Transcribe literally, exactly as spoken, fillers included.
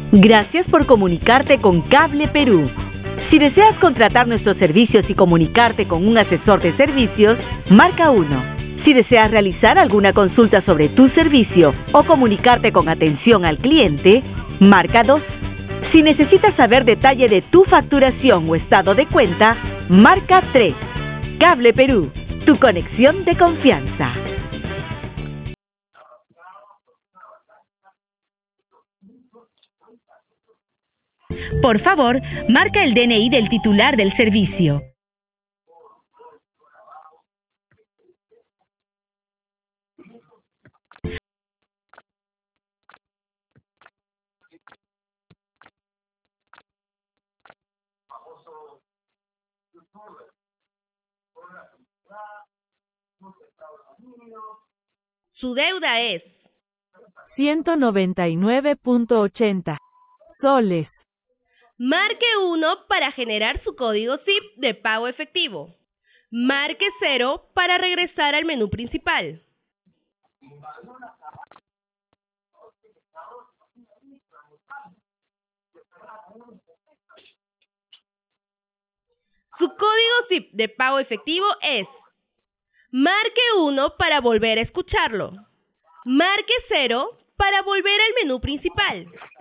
Gracias por comunicarte con Cable Perú. Si deseas contratar nuestros servicios y comunicarte con un asesor de servicios, marca uno. Si deseas realizar alguna consulta sobre tu servicio o comunicarte con atención al cliente, marca dos. Si necesitas saber detalle de tu facturación o estado de cuenta, marca tres. Cable Perú, tu conexión de confianza. Por favor, marca el D N I del titular del servicio. Su deuda es ciento noventa y nueve punto ochenta soles. Marque uno para generar su código S I P de pago efectivo. Marque cero para regresar al menú principal. Su código S I P de pago efectivo es. Marque uno para volver a escucharlo. Marque cero para volver al menú principal.